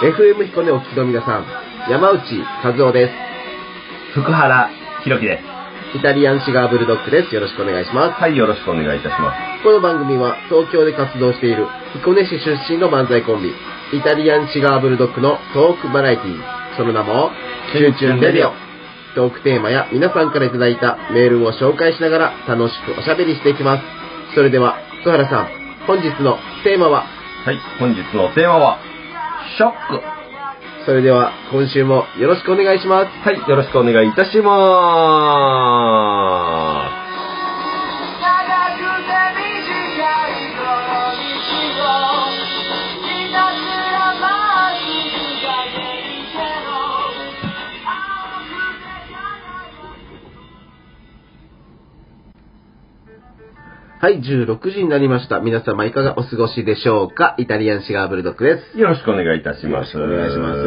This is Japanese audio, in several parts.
FM 彦根お聞きの皆さん、山内和夫です。 福原弘樹でイタリアンシガーブルドッグです。よろしくお願いします。 す。はい、よろしくお願いいたします。 この番組は東京で活動している彦根市出身の漫才コンビ、イタリアンシガーブルドッグのトークバラエティー、その名もキュンキュンレディオ。トークテーマや皆さんからいただいたメールを紹介しながら楽しくおしゃべりしていきます。それでは福原さん、本日のテーマは？ はい、本日のテーマはショック。 それでは今週もよろしくお願いします。 はい、よろしくお願いいたしまーす。 はい、16時になりました。皆様いかがお過ごしでしょうか？イタリアンシガーブルドッグです。 よろしくお願いいたします。 よろしくお願いします。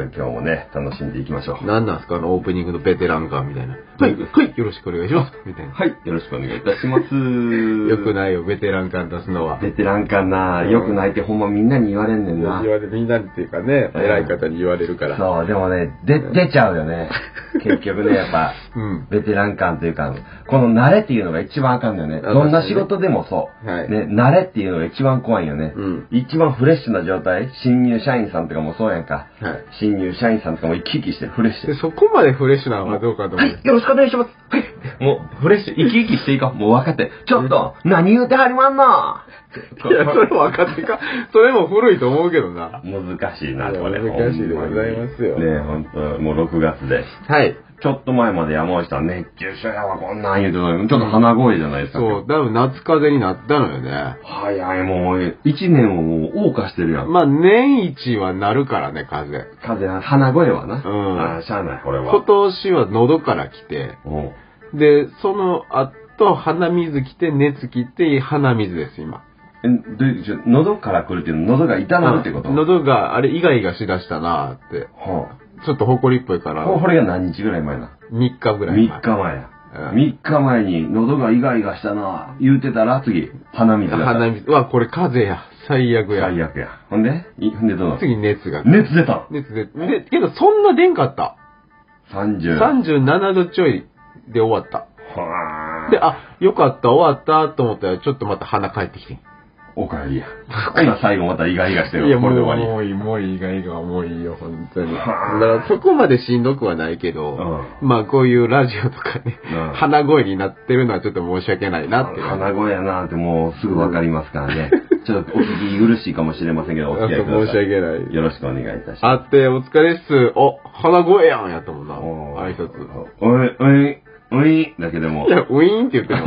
今日もね、楽しんでいきましょう。 何なんですか、オープニングのベテラン感みたいな。はい、はい、よろしくお願いします。みたいな。 はい、よろしくお願いいたします。 よくないよ、ベテラン感出すのは。 ベテラン感な、よくないってほんまみんなに言われんねんな。 言われる、みんなにっていうかね、偉い方に言われるから。 そう、でもね、出ちゃうよね。結局ね、やっぱ、ベテラン感というか、この慣れっていうのが一番あかんのよね。どんな仕事でもそう。 はい、 ね、慣れっていうのが一番怖いよね。一番フレッシュな状態、新入社員さんとかもそうやんか。はい、新入社員さんとかも生き生きしてフレッシュ。 そこまでフレッシュなのかどうかと思う。 はい、よろしくお願いします。はい。もう、フレッシュ、生き生きしていこう。もう分かって。ちょっと、何言うてはりまんの。いや、それも分かってか。それも古いと思うけどな。 難しいな、これ。 難しいでございますよ。 ね、ほんと、もう6月で。 はい。 ちょっと前まで山内さん熱中症やわ、こんなん言うてたのに、ちょっと鼻声じゃないですか。 そう、だいぶ夏風邪になったのよね。 早い、もう、1年をもう謳歌してるやん。 まあ、年一はなるからね、風邪。 風邪、鼻声はな。 ああ、しゃあない、これは。 今年は喉から来て、で、その後、鼻水来て、熱来て、鼻水です、今。 喉から来るっていうの、喉が痛なるってこと？ 喉が、あれ、イガイガしだしたなーって。ちょっと埃っぽいから。 これが何日ぐらい前な？ 3 日ぐらい前。3日前や。3日前に喉がイガイガしたな言うてたら、次、鼻水が。 鼻水。うわ、これ風邪や。最悪や。 最悪や。ほんでどうなの？ 次、熱が。 熱出た。 熱出た。で、けど、そんな出んかった。37度ちょいで終わった。で、あ、よかった、終わったと思ったら、ちょっとまた鼻帰ってきて。 おかえりや。ほな最後またイガイガしてる。 いや、もういい、イガイガはもういいよ、本当に。だからそこまでしんどくはないけど、まあこういうラジオとかね、鼻声になってるのはちょっと申し訳ないなっていう。 鼻声やなってもうすぐわかりますからね。ちょっとお聞き苦しいかもしれませんけど、お付き合いください。 申し訳ない。 よろしくお願いいたします。 あって、お疲れっす。お、鼻声やんやったもんな。挨拶。 ウィーンだけでも。 いや、ウィーンって言っても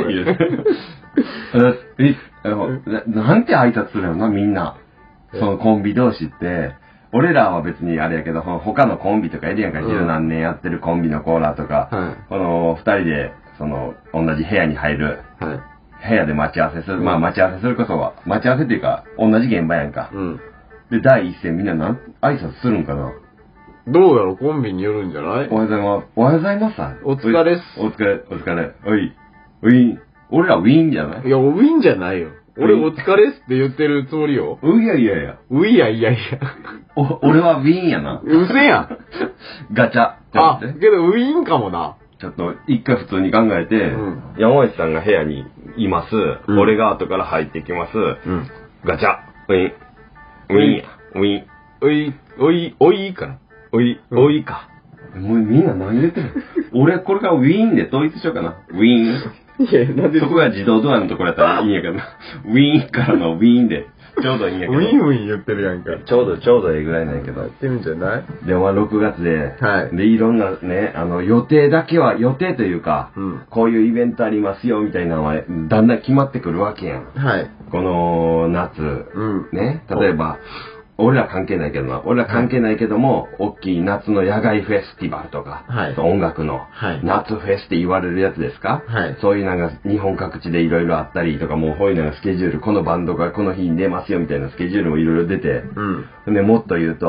なんて挨拶するのな、みんな。そのコンビ同士って、俺らは別にあれやけど、他のコンビとかいるやんか、十何年やってるコンビのコーラとか、この二人で、同じ部屋に入る。部屋で待ち合わせする。まあ待ち合わせすることは、待ち合わせっていうか、同じ現場やんか。で、第一声みんな挨拶するんかな。 どうやろ、コンビによるんじゃない？ おはようございます。おはようございます。 お疲れっす。 お疲れ。おい。ウィーン。俺らウィーンじゃない？ いや、ウィーンじゃないよ。俺お疲れっすって言ってるつもりよ。 いや。 いや。 俺はウィーンやな。 うせやん。 ガチャ。 あ、けどウィーンかもな。 ちょっと一回普通に考えて、山内さんが部屋にいます。俺が後から入ってきます。ガチャ。ウィーン。 おいかな。 おいか。もうみんな何言ってんの？俺これからウィーンで統一しようかな。ウィーン。いや、なんでそこが自動ドアのところやったらいいんやけどな。ウィーンからのウィーンで。ちょうどいいんやけど。 ウィン言ってるやんか。 ちょうどええぐらいなんやけど。 やってるんじゃない？ で、まあ6月で、で、いろんなね、予定というか、こういうイベントありますよ、みたいなのは、だんだん決まってくるわけやん。この夏、ね、例えば、俺ら関係ないけどな。俺ら関係ないけども、大きい夏の野外フェスティバルとか、音楽の夏フェスって言われるやつですか？そういうなんか日本各地でいろいろあったりとか、もうこういうのがスケジュール、このバンドがこの日に出ますよみたいなスケジュールもいろいろ出て、でもっと言うと、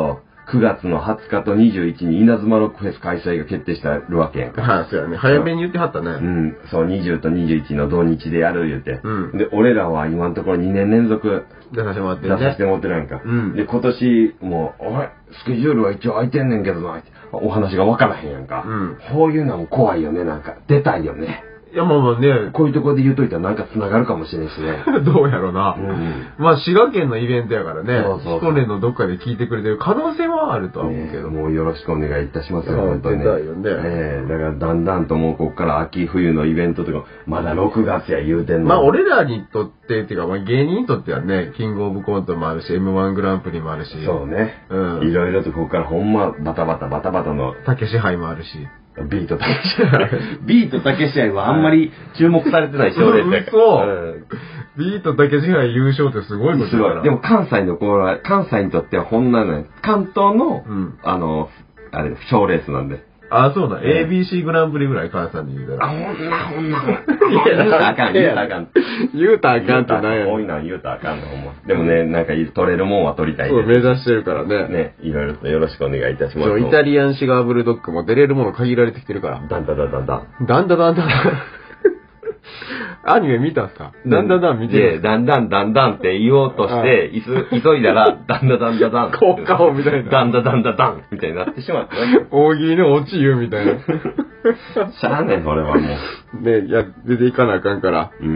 9月の20日と21に稲妻ロックフェス開催が決定してるわけやんか。 はい、そうやね。早めに言ってはったね。 うん、そう、20と21の土日でやる言うて。うん。で、俺らは今のところ2年連続出させてもらってるね。 出させてもらってるやんか。うん。で、今年もスケジュールは一応空いてんねんけどな、お話が分からへんやんか。うん。こういうのも怖いよね、なんか。出たいよね。 いや、まあね。 こういうところで言うといたらなんか繋がるかもしれんしね。 どうやろうな。うん。まあ、滋賀県のイベントやからね。彦根のどっかで聞いてくれてる可能性はあるとは思うけど。 もうよろしくお願いいたしますよ、 本当にね。出たいよね。 だからだんだんともうこっから秋冬のイベントとか、まだ6月や言うてんの。 まあ、俺らにとってっていうか、まあ、芸人にとってはね、キングオブコントもあるし、M1 グランプリもあるし。 そうね。うん。いろいろとここからほんまバタバタの。 竹支配もあるし。 ビートたけし愛。ビートたけし愛はあんまり注目されてない賞レースだから。 そう。ビートたけし愛優勝ってすごいことだから。 でも関西の子は、関西にとってはほんなの関東の、賞レースなんで。 あ、そうだ。ABC グランプリぐらい関西に言うたら。 ほんな。言うたらあかん。 言うたらあかんってなんや。 多いのは言うたらあかんの、ほんま。でもね、なんか取れるもんは取りたい。 そう、目指してるからね。 ね、いろいろとよろしくお願いいたします。 そう、イタリアンシガーブルドッグも出れるもの限られてきてるから。 だんだ。 アニメ見たさ。だんだん見てる。 だんだんって言おうとして、急いだら、だんだん。 効果音みたいな。 だんみたいになってしまった。 大喜利のオチ言うみたいな。 しゃあねん、これはもう。ね、いや、出ていかなあかんから。うん。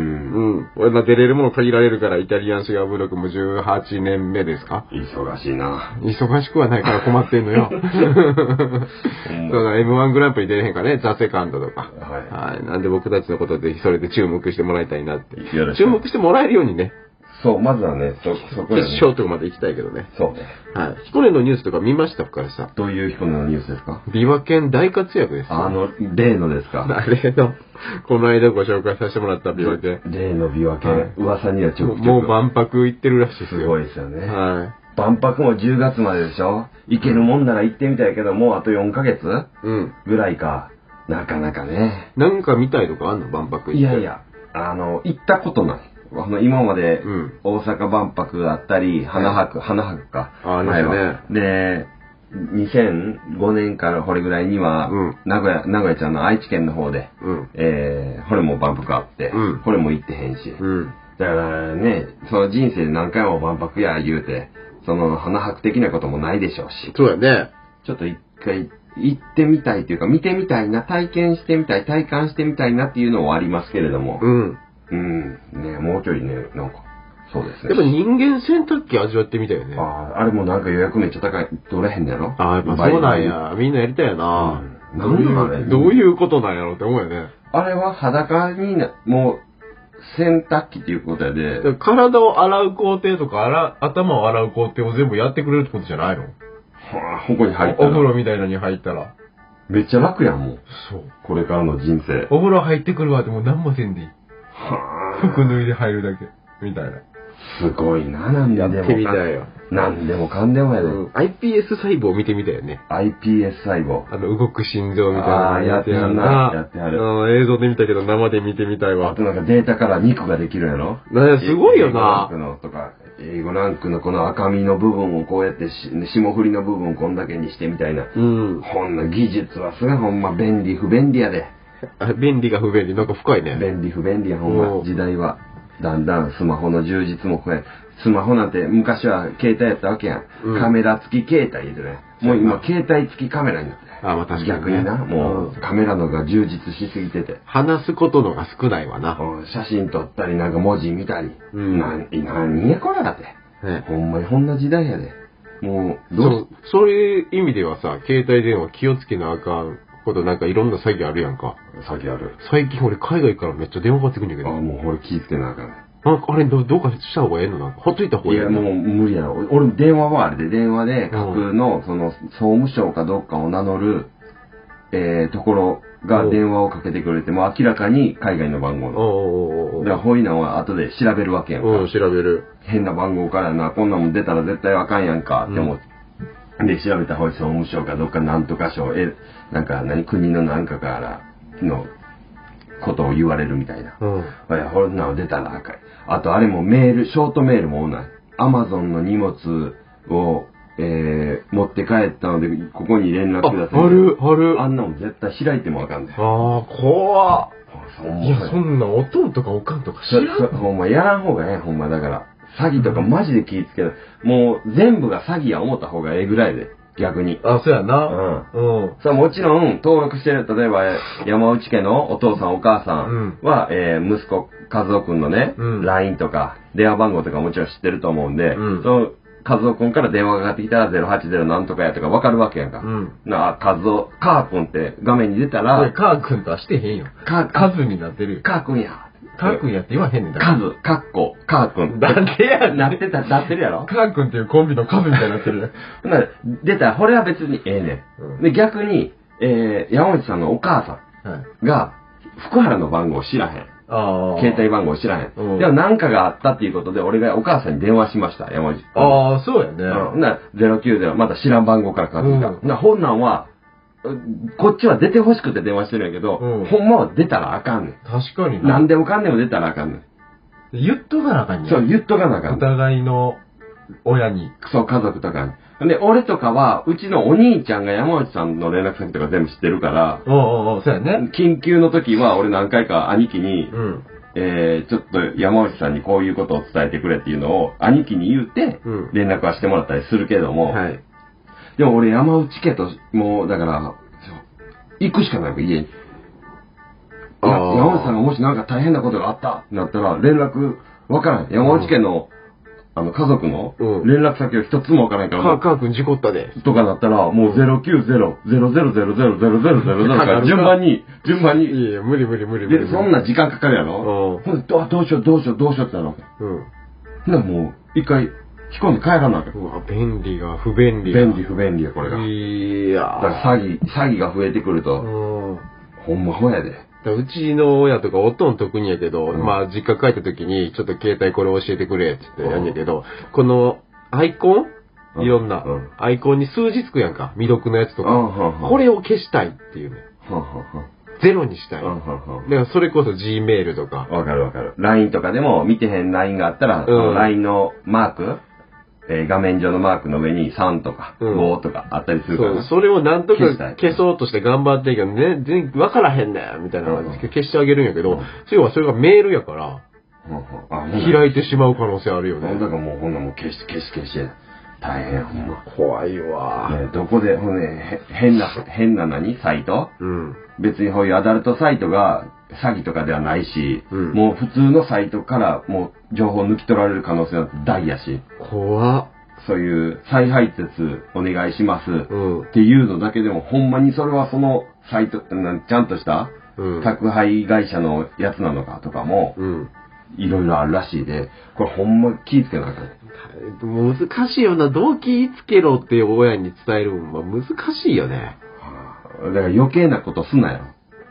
俺が出れるもの限られるから、イタリアンシガーブロックも18年目ですか？ 忙しいな。 忙しくはないから困ってんのよ。そうだ、M1 グランプリ出れへんからね、ザ・セカンドとか。はい。なんで僕たちのことで、それで注目してもらいたいなって。注目してもらえるようにね。 そう、まずはね、そこで、ね。 決勝とかまで行きたいけどね。 そうね。 はい。彦根のニュースとか見ましたからさ。 どういう彦根のニュースですか？ 琵琶県大活躍です。 例のですか？ 例の、この間ご紹介させてもらった琵琶県。 例の琵琶県。噂にはちょくちょく。 もう万博行ってるらしいですよ。 すごいですよね。 はい。 万博も10月まででしょ？行けるもんなら行ってみたいけど、もうあと4ヶ月ぐらいか。なかなかね。 なんか見たいとかあんの？万博行って。 いや、行ったことない。今まで、大阪万博だったり、花博か。 ありましたね。 で、2005年からこれぐらいには、名古屋ちゃんの愛知県の方で、これも万博あって、これも行ってへんし。だからね、その人生で何回も万博や言うて、その花博的なこともないでしょうし。 そうやね。 ちょっと一回行ってみたいというか、見てみたいな、体感してみたいなっていうのはありますけれども。ね、もうちょいね、なんか、そうですね。 やっぱ人間洗濯機味わってみたいよね。 あれもなんか予約めっちゃ高い、取れへんのやろ？ やっぱそうなんや。みんなやりたいよな。どういうことなんやろって思うよね。 あれは裸にもう、洗濯機っていうことやで。 体を洗う工程とか、頭を洗う工程を全部やってくれるってことじゃないの？ ここに入ったら。 お風呂みたいなのに入ったら。 めっちゃ楽やん、もう。 そう。 これからの人生。 お風呂入ってくるわってもう何もせんでいい。服脱いで入るだけ。みたいな。 すごいな、なんでも。 やってみたいよ。 なんでもかんでもやで。 iPS 細胞見てみたよね。 iPS 細胞。 動く心臓みたいな。 やってはるな。やってはる。 映像で見たけど生で見てみたいわ。 あとなんかデータから肉ができるやろ？ すごいよな。 A5 ランクのこの赤身の部分をこうやって霜降りの部分をこんだけにしてみたいな。こんな技術はすごいほんま便利不便利やで。 便利が不便利、なんか深いね。 便利不便利やほんま。時代は。だんだんスマホの充実もスマホなんて昔は携帯やったわけやん。カメラ付き携帯でね。もう今携帯付きカメラになってね。 まあ確かに、 逆にな、もうカメラのが充実しすぎてて。 話すことのが少ないわな。 写真撮ったりなんか文字見たり。何やこれだって。ほんまにこんな時代やで。もう、 そういう意味ではさ、携帯電話気をつけなあかんことなんかいろんな詐欺あるやんか。 詐欺ある。 最近俺海外からめっちゃ電話かかってくるんだけど。 もう俺気ぃつけなあかん。 あれどうかした方がええのなんかほっといた方がええの？ いやもう無理やろ。俺電話はあれで電話で架空のその総務省かどっかを名乗るところが電話をかけてくれても明らかに海外の番号の。だからこういうのは後で調べるわけやんか。 調べる。 変な番号からな、こんなもん出たら絶対あかんやんかって思って。で、調べた方が総務省かどっかなんとか省、なんか国のなんかからのことを言われるみたいな。いや、こんなの出たらあかん。あとあれもショートメールもない。アマゾンの荷物を持って帰ったので、ここに連絡ください。 ある。 あんなもん絶対開いてもあかんねん。 怖っ。いや、そんなおとんとかおかんとか知らん。 ほんまやらん方がええ、ほんまだから。詐欺とかマジで気ぃつける。もう全部が詐欺や思った方がええぐらいで。逆に。 そうやな。 さあもちろん、登録してる、例えば、山内家のお父さんお母さんは、息子、和夫くんのね、LINE とか、電話番号とかもちろん知ってると思うんで、その、和夫くんから電話がかかってきたら080なんとかやとか分かるわけやんか。和夫、カーくんって画面に出たら、 カーくんとはしてへんよ。カズになってるよ。 カーくんや。 カーくんやって言わへんねんだ。 カズ、カッコ、カーくん。 なんでやねん。 なってるやろカーくんっていうコンビのカズみたいになってるやん。出たら、これは別にええねん。で、逆に、山内さんのお母さんが、福原の番号を知らへん。携帯番号を知らへん。でも何かがあったっていうことで、俺がお母さんに電話しました、山内。 そうやね。 090、また知らん番号からかかってきた。ほんなんは、こっちは出て欲しくて電話してるんやけど、ほんまは出たらあかんねん。 確かにね。 何でもかんでも出たらあかんねん。 言っとかなあかんねん。 そう、言っとかなあかんねん。 お互いの親に。 そう、家族とかに。で、俺とかは、うちのお兄ちゃんが山内さんの連絡先とか全部知ってるから、 そうやね。 緊急の時は俺何回か兄貴に、ちょっと山内さんにこういうことを伝えてくれっていうのを兄貴に言うて、連絡はしてもらったりするけども、でも俺山内家と、もうだから、行くしかないわ、家に。山内さんがもしなんか大変なことがあったってなったら、連絡わからん。山内家の、家族の連絡先を一つもわからんから。 カー君事故ったで。 とかなったら、もう090-000000から順番に。 いや、無理。 で、そんな時間かかるやろほんで、どうしようってなるわけ。ほんで、もう、一回、引っ込んで帰らなあかん。 便利が不便利。 便利不便利や、これが。 いやだから詐欺が増えてくると、ほんまほやで。 うちの親とかおとん特にやけど、実家帰った時に、ちょっと携帯これ教えてくれって言ってやんやけど、このアイコンいろんな、アイコンに数字つくやんか。未読のやつとか。これを消したいっていうね。ゼロにしたい。だからそれこそ Gmail とか。 わかる。LINE とかでも見てへん LINE があったら、LINE のマーク画面上のマークの上に3とか5とかあったりするから。 それをなんとか消そうとして頑張ってるけどね、全然わからへんねんみたいな消してあげるんやけど、要はそれがメールやから、開いてしまう可能性あるよね。 だからもうほんなもう消し。大変ほんま。 怖いわ。 どこで、変なサイト別にこういうアダルトサイトが詐欺とかではないし、もう普通のサイトからもう情報抜き取られる可能性なんて大やし。 怖っ。 そういう再配達お願いしますっていうのだけでも、ほんまにそれはそのサイト、ちゃんとした宅配会社のやつなのかとかも、いろいろあるらしいで、これほんま気ぃつけなあかん。 難しいよな。どう気ぃつけろって親に伝えるのは難しいよね。 だから余計なことすなよ。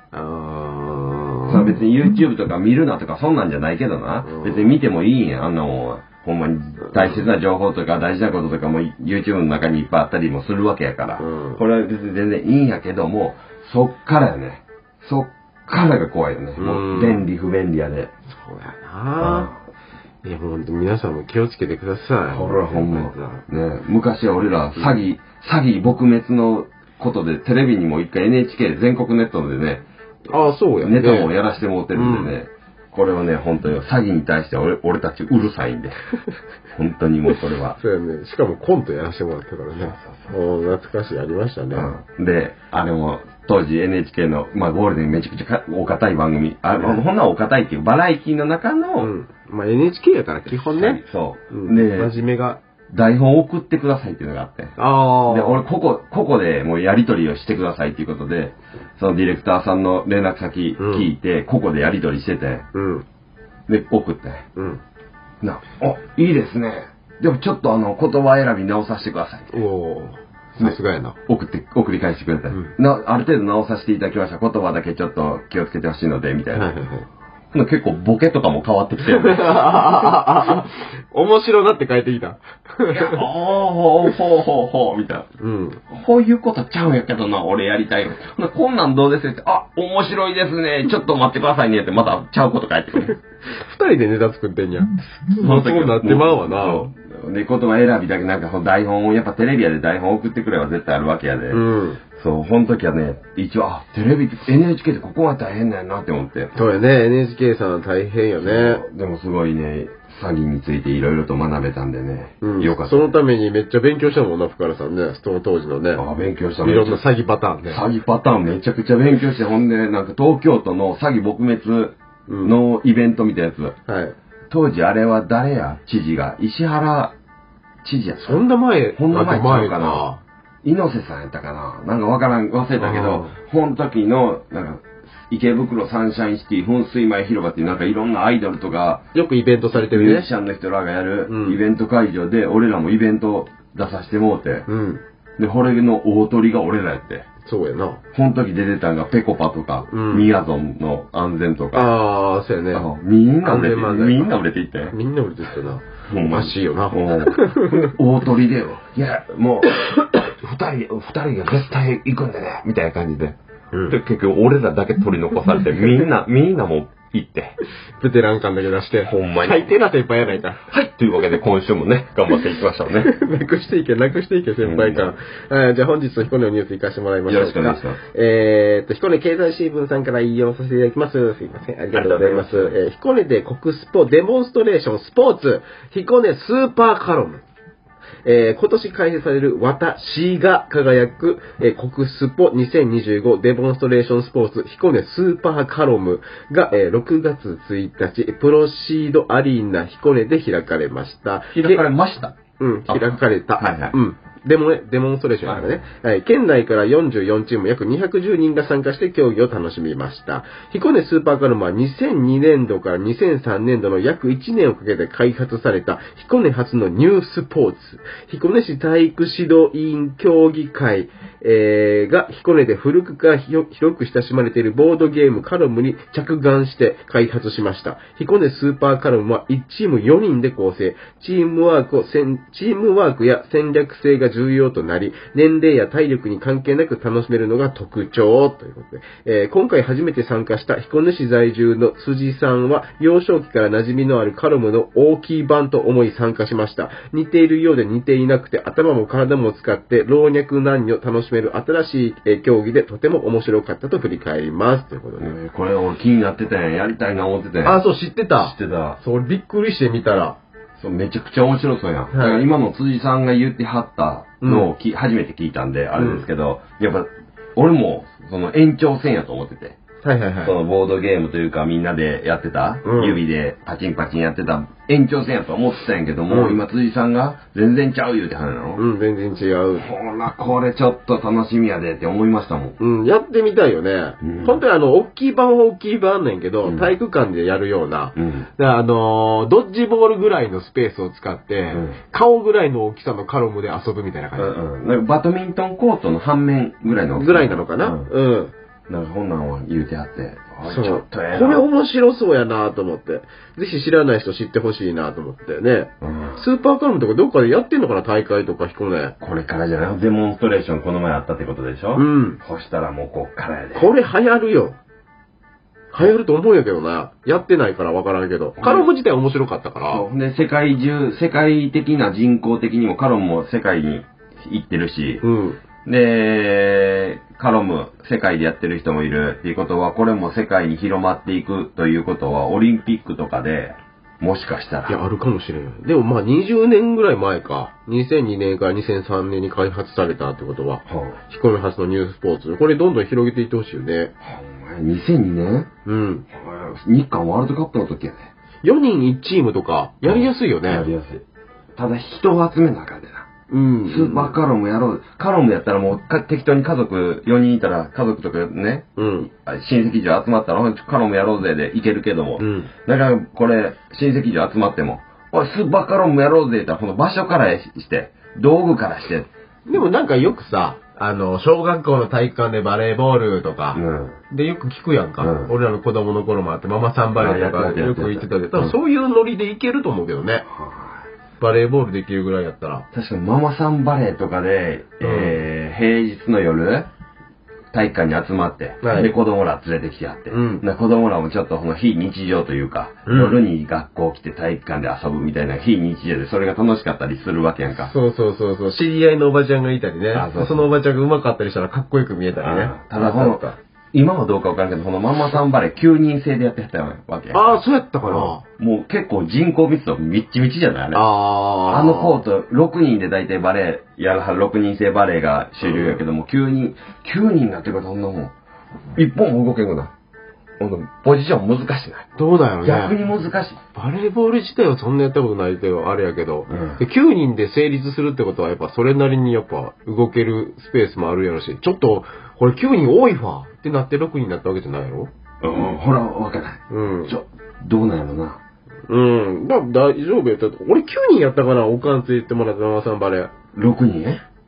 別に YouTube とか見るなとかそんなんじゃないけどな。別に見てもいいんや、あんなもんは。ほんまに大切な情報とか大事なこととかも YouTube の中にいっぱいあったりもするわけやから。これは別に全然いいんやけども、そっからやね。そっからが怖いよね。もう便利不便利やで。 そうやな。いや、ほんと皆さんも気をつけてください。 ほら、ほんま。ね、昔は俺ら詐欺撲滅のことでテレビにも一回 NHK 全国ネットでね、 そうやね。 ネタもやらしてもらってるんでね、これはね、本当に詐欺に対して俺たちうるさいんで。本当にもうこれは。 そうやね。しかもコントやらせてもらったからね。懐かしい、ありましたね。 で、あれも、当時 NHK の、ゴールデンめちゃくちゃお堅い番組。ほんなお堅いっていうバラエティの中の、 NHK やから基本ね。 そう。で、 真面目が。 台本送ってくださいっていうのがあって。で、俺、ここでもうやり取りをしてくださいっていうことで、そのディレクターさんの連絡先聞いて、ここでやり取りしてて、で、送って。いいですね。でもちょっと言葉選び直させてください。 さすがやな。 送り返してくれて。ある程度直させていただきました。言葉だけちょっと気をつけてほしいので、みたいな。結構ボケとかも変わってきてる。 面白なって帰ってきた。 ほう、みたいな。こういうことちゃうんやけどな、俺やりたいの。こんなんどうですって、面白いですね。ちょっと待ってくださいねって、またちゃうこと帰ってくる。 二人でネタ作ってんや。そうなってまうわな。 で、言葉選びだけなんか台本を、やっぱテレビやで台本送ってくれば絶対あるわけやで。うん。そう、この時はね、一応、テレビ、NHK ってここは大変だよなって思って。 そうやね、NHK さん大変よね。 でもすごいね、詐欺についていろいろと学べたんでね。 うん。よかった。そのためにめっちゃ勉強したもんな、深原さんね。その当時のね。 ああ、勉強した。 いろんな詐欺パターンね。 詐欺パターンめちゃくちゃ勉強して、ほんで、なんか東京都の詐欺撲滅のイベントみたいなやつ。はい。当時あれは誰や知事が。石原知事やった。 そんな前ちゃうかな。猪瀬さんやったかな。なんかわからん、忘れたけど、この時の、なんか、池袋サンシャインシティ噴水前広場っていうなんかいろんなアイドルとか、 よくイベントされてるね。 ミュージシャンの人らがやるイベント会場で、俺らもイベント出させてもうて、うん、で、これの大鳥が俺らやって。 そうやな。 この時出てたんがペコパとか、ミヤゾンの安全とか。 ああ、そうやね。 みんな売れていって。 みんな売れていってな。おかしいよな。 大鳥で、いや、もう、二人が絶対行くんでね、みたいな感じで。で、結局俺らだけ取り残されて、みんなもう行って。 ベテラン感だけ出して。 ほんまに。 最低な先輩やないか。 はい。というわけで今週もね、頑張っていきましょうね。 なくしていけ、先輩感。じゃあ本日の彦根のニュース行かせてもらいましょうか。 よろしくお願いします。 彦根経済新聞さんから引用させていただきます。すいません。ありがとうございます。彦根で国スポデモンストレーションスポーツ、彦根スーパーカロム。今年開催される私が輝く、国スポ2025デモンストレーションスポーツ彦根スーパーカロムが、6月1日プロシードアリーナ彦根で開かれました。 開かれました。 うん、開かれた。 はいはい。 うん。デモンストレーションからね、はい。県内から44チーム約210人が参加して競技を楽しみました。彦根スーパーカロムは2002年度から2003年度の約1年をかけて開発された彦根初のニュースポーツ。彦根市体育指導委員協議会、が彦根で古くから広く親しまれているボードゲームカロムに着眼して開発しました。彦根スーパーカロムは1チーム4人で構成。チームワークや戦略性が重要となり、年齢や体力に関係なく楽しめるのが特徴ということで、今回初めて参加した彦根市在住の辻さんは、幼少期から馴染みのあるカロムの大きい版と思い参加しました。似ているようで似ていなくて、頭も体も使って老若男女楽しめる新しい競技でとても面白かったと振り返ります。ということで。 これ俺気になってたんや。やりたいな思ってたんや。 あ、そう、知ってた。そう、びっくりしてみたら。 そう、めちゃくちゃ面白そうやん。だから今の辻さんが言ってはったのを初めて聞いたんで、あれですけど、やっぱ、俺も、その延長線やと思ってて。 はいはいはい。 そのボードゲームというかみんなでやってた、指でパチンパチンやってた延長線やと思ってたんやけども、今辻さんが全然ちゃう言うてはるの。 うん、全然違う。 これちょっと楽しみやでって思いましたもん。 うん、やってみたいよね。本当に大きい版は大きい版なんやけど、体育館でやるような、ドッジボールぐらいのスペースを使って、顔ぐらいの大きさのカロムで遊ぶみたいな感じ。 なんかバドミントンコートの半面ぐらいの大きさ。 ぐらいなのかな。うん。 なんかこんなんを言うてあって。 そう。これ面白そうやなと思って。ぜひ知らない人知ってほしいなと思ってね。スーパーカロムとかどっかでやってんのかな、大会とか彦根。 これからじゃない？デモンストレーションこの前あったってことでしょ？うん。そしたらもうこっからやで。 これ流行るよ。流行ると思うんやけどな。やってないからわからんけど。カロム自体面白かったから。 そう。で、世界的な人口的にもカロムも世界に行ってるし。うん。で、カロム、世界でやってる人もいるっていうことは、これも世界に広まっていくということは、オリンピックとかで、もしかしたら。 いや、あるかもしれない。でもまあ20年ぐらい前か。2002年から2003年に開発されたってことは、彦根発のニュースポーツ。これどんどん広げていってほしいよね。 2002年？うん。日韓ワールドカップの時やね。 4人1チームとか、やりやすいよね。 やりやすい。ただ人を集めなあかんでな。うん。スーパーカロムやろう。カロムやったらもう適当に家族4人いたら家族とかね、うん。親戚中集まったらカロムやろうぜでいけるけども、うん。だからこれ親戚中集まっても、おいスーパーカロムやろうぜって言ったらこの場所からして、道具からして。 でもなんかよくさ、小学校の体育館でバレーボールとか、うん、でよく聞くやんか、うん。俺らの子供の頃もあってママさんバレーとかよく言ってたけど、多分そういうノリでいけると思うけどね。バレーボールできるぐらいやったら。 確かにママさんバレーとかで、平日の夜、 体育館に集まって、で、子供ら連れてきてやって、子供らもちょっと非日常というか、夜に学校来て体育館で遊ぶみたいな非日常で、それが楽しかったりするわけやんか。 そう。知り合いのおばちゃんがいたりね。そのおばちゃんが上手かったりしたらかっこよく見えたりね。 ただ今はどうかわからんけど、ママさんバレー9人制でやってたわけや。 ああ、そうやったかな。 もう結構人口密度みっちみちじゃないあれ。あのコート、6人で大体バレー、やるは6人制バレーが主流やけども、9人になってからそんなもん。一本も動けんくな。ポジション難しいな。 どうだよね。 逆に難しい。 バレーボール自体はそんなやったことないけど、あれやけど、9人で成立するってことはやっぱそれなりにやっぱ動けるスペースもあるやろし、ちょっと、これ9人多いわってなって6人になったわけじゃないやろ？ ほら、わかんない。どうなんやろな。 大丈夫やった。俺9人やったかな、おかんついてもらったママさんバレー。 6人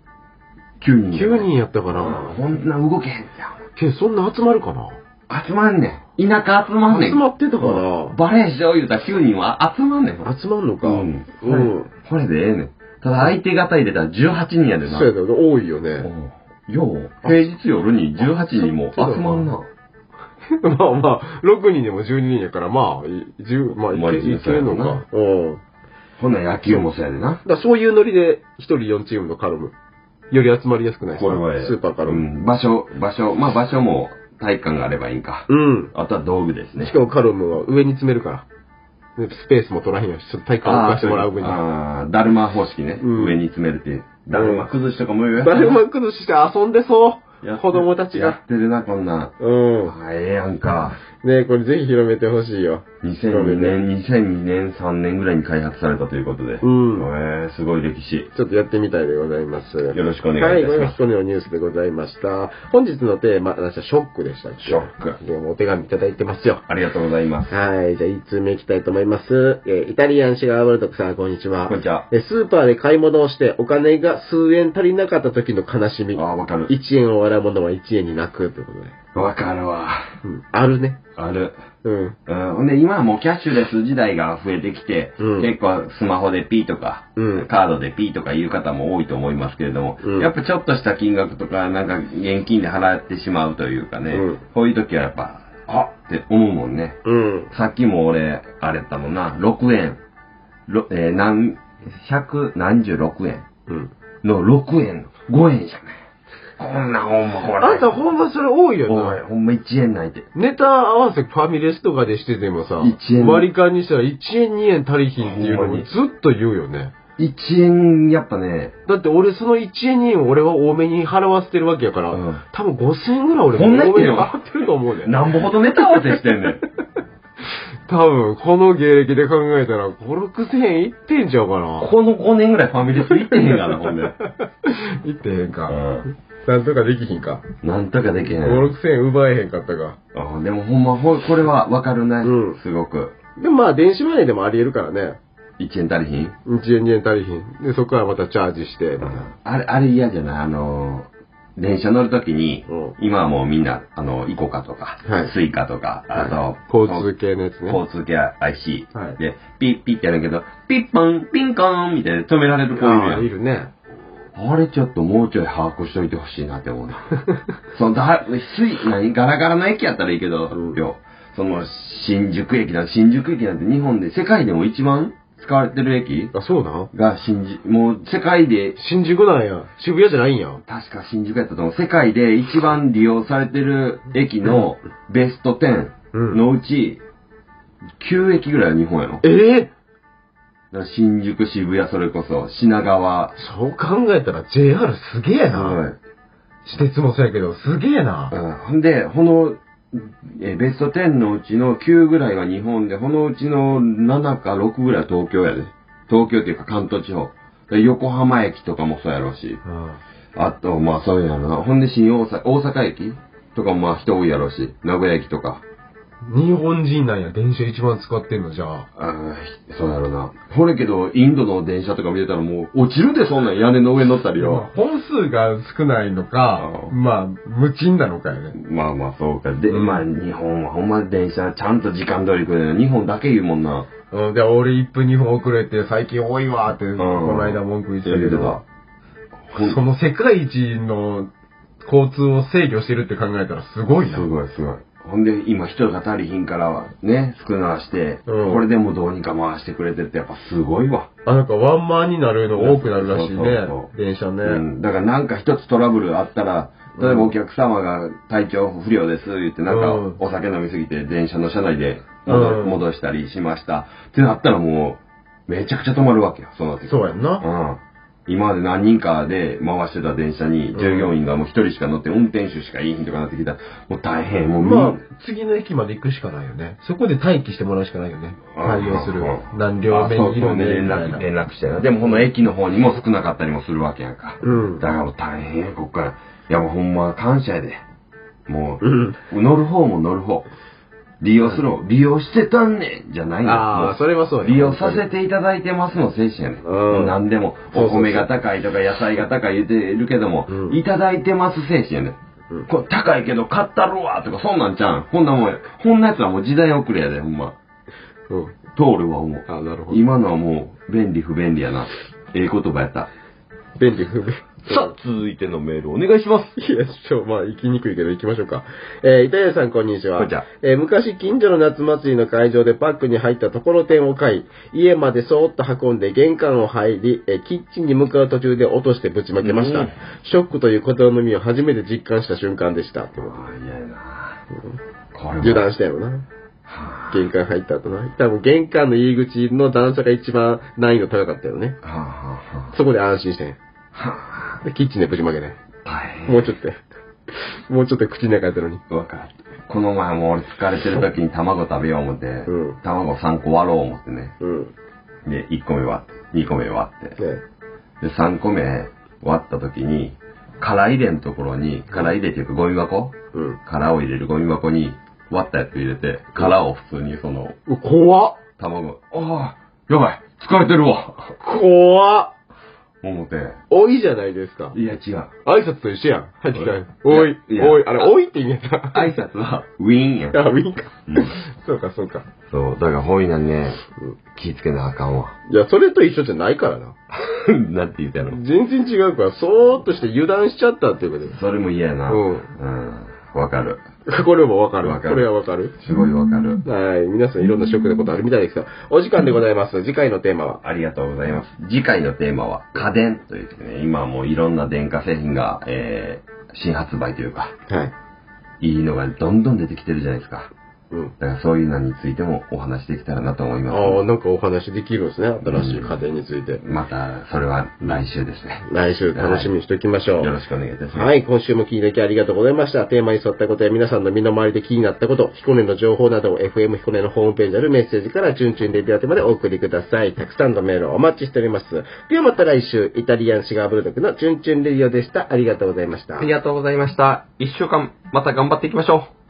？9人。 9人やったかな。 こんな動けへんじゃん。 そんな集まるかな？ 集まんねん。田舎集まんねん。 集まってたかな。 バレーしよう言うたら9人は集まんねん。 集まんのか。 これでええねん。ただ相手方入れたら18人やでな。 そうやで、多いよね。 平日夜に18人も集まんな。 まあ、6人でも12人やから、いけるのか。 ほな野球もそうやでな。 そういうノリで1人4チームのカルム。より集まりやすくないですか？スーパーカルム。 場所も体育館があればいいんか。あとは道具ですね。 しかもカルムは上に詰めるから。スペースも取らへんよし、ちょっと体育館を置かしてもらう分に。 だるま方式ね。上に詰めるっていう。だるま崩しとかも言うやつ。 だるま崩しして遊んでそう。子供たちが。 やってるな、こんな。ええやんか。 ねこれぜひ広めてほしいよ。 2002年、3年ぐらいに開発されたということで。すごい歴史。 ちょっとやってみたいでございます。 よろしくお願いいたします。はい、 よろしくお願いニュースでございました。本日のテーマ、ショックでしたっけ？ ショック。 でもお手紙いただいてますよ。 ありがとうございます。 はい、じゃあ1通目いきたいと思います。イタリアンシガーブルドックさん、こんにちは。 こんにちは。 スーパーで買い物をしてお金が数円足りなかった時の悲しみ。 わかる。 1円を笑うものは1円に泣くということで。 わかるわ。 あるね。 ある。ほんで、今はもうキャッシュレス時代が増えてきて、結構スマホでピーとか、カードでピーとかいう方も多いと思いますけれども、やっぱちょっとした金額とか、なんか現金で払ってしまうというかね、こういう時はやっぱ、って思うもんね。さっきも俺、あれやったもんな、6円、何十6円の6円、5円じゃない。こんなほんまほら。 あんたほんまそれ多いよな。 ほんま1円ないて。 ネタ合わせファミレスとかでしててもさ、割り勘にしたら1円2円足りひんっていうのをずっと言うよね。 1円やっぱね。 だって俺その1円2円俺は多めに払わせてるわけやから、多分5000円ぐらい俺多めに払ってると思うね。 なんぼほどネタ合わせしてんねん。 多分、この芸歴で考えたら、5、6000円いってんちゃうかな。 この5年ぐらいファミレス行ってへんかな、ほんで。 行ってへんか。なんとかできひんか。 なんとかできへん。 5、6000円奪えへんかったか。 でもほんま、これはわかるね。すごく。 でも電子マネーでもあり得るからね。 1円足りひん ?1 円2円足りひん。で、そこからまたチャージして。 あれ嫌じゃない電車乗るときに、今はもうみんな、イコカとか、スイカとか、あと、 交通系のやつね。 交通系 IC。で、ピッピッってやるけど、ピッポン、ピンコーンみたいな止められる子いるやん。 いるね。 あれちょっともうちょい把握しといてほしいなって思うね。ガラガラの駅やったらいいけど、新宿駅なんて日本で、世界でも一番使われてる駅そうなんがもう世界で。 新宿なんや。渋谷じゃないんや。 確か新宿やったと思う。世界で一番利用されてる駅のベスト10のうち、9駅ぐらいは日本やろ。新宿、渋谷、それこそ、品川。 そう考えたら JR すげえな。私鉄もそうやけど、すげえな。 ほんで、ベスト10のうちの9ぐらいは日本で、このうちの7か6ぐらいは東京やで。東京っていうか関東地方。横浜駅とかもそうやろうし。あと、そういうのな。ほんで大阪駅とかも人多いやろうし。名古屋駅とか。 日本人なんや、電車一番使ってんのじゃあ。 そうやろな。ほれけど、インドの電車とか見てたらもう、落ちるで、そんなん屋根の上に乗ったりよ。 本数が少ないのか、無賃なのかよね。 そうか。で、日本はほんま電車ちゃんと時間通り来るね。日本だけ言うもんな。 で、俺1分2分遅れて最近多いわって、この間文句言ってたけど、その世界一の交通を制御してるって考えたらすごいな。 すごい。ほんで、今人が足りひんからは、ね、少なして、これでもどうにか回してくれてってやっぱすごいわ。 なんかワンマンになるの多くなるらしいね。電車ね。 だからなんか一つトラブルあったら、例えばお客様が体調不良です言ってなんかお酒飲みすぎて電車の車内で戻したりしました。ってなったらもう、めちゃくちゃ止まるわけよ、その時。 そうやんな。 今まで何人かで回してた電車に従業員がもう一人しか乗って運転手しかいいひんとかなってきたらもう大変。もう次の駅まで行くしかないよね。そこで待機してもらうしかないよね。対応する。何両目にいるんで連絡してな。でもこの駅の方にも少なかったりもするわけやんか。だからもう大変や、こっから。いやもうほんま感謝やで。もう、乗る方も乗る方。利用してたんねんじゃないの。 それはそうや。 利用させていただいてますの精神やねん。何でも、お米が高いとか野菜が高い言ってるけども、いただいてます精神やねん。これ高いけど買ったるわとかそんなんちゃうん。こんなやつはもう時代遅れやで、ほんま。通るわ、思う。 なるほど。 今のはもう、便利不便利やな。言葉やった。 便利不便。 さあ、続いてのメールお願いします。 いや、行きにくいけど行きましょうか。イタリアさんこんにちは。 こんにちは。 昔近所の夏祭りの会場でパックに入ったところてんを買い、家までそーっと運んで玄関を入り、キッチンに向かう途中で落としてぶちまけました。ショックという言葉の意味を初めて実感した瞬間でした。 嫌やな。 油断したよな。玄関入った後な。多分玄関の入り口の段差が一番難易度高かったよね。そこで安心してん。キッチンでぶちまけね。もうちょっと口の中やったのに。 わかる。この前も俺疲れてる時に卵食べよう思って、卵3個割ろう思ってね。で、1個目割って、2個目割って。で、3個目割った時に、殻入れのところに、殻入れっていうかゴミ箱、殻を入れるゴミ箱に割ったやつ入れて、殻を普通に怖っ卵、やばい疲れてるわ怖っ思って。 おいじゃないですか。 いや違う。 挨拶と一緒やん。入ってきた。おい。あれ、おいって意味やった。 挨拶は、ウィーンやん。 ウィーンか。そうか。 そう、だからほいなにね、気ぃつけなあかんわ。 いや、それと一緒じゃないからな。 なんて言ったの？ 全然違うから、そーっとして油断しちゃったっていうことで。 それも嫌やな。わかる。 これもわかる。これはわかる。 すごいわかる。 はい。皆さんいろんなショックなことあるみたいですが、お時間でございます。次回のテーマは？ ありがとうございます。次回のテーマは家電というね、今はもういろんな電化製品が、新発売というか、いいのがどんどん出てきてるじゃないですか。だからそういうのについてもお話できたらなと思います。 なんかお話できるんですね。新しい家電について。 また、それは来週ですね。 来週楽しみにしておきましょう。 よろしくお願いいたします。 はい、今週も聞いていただきありがとうございました。テーマに沿ったことや皆さんの身の回りで気になったこと、彦根の情報などを FM 彦根のホームページにあるメッセージからチュンチュンレディオ宛てまでお送りください。たくさんのメールをお待ちしております。ではまた来週、イタリアンシガーブルドッグのチュンチュンレディオでした。ありがとうございました。 ありがとうございました。1週間また頑張っていきましょう。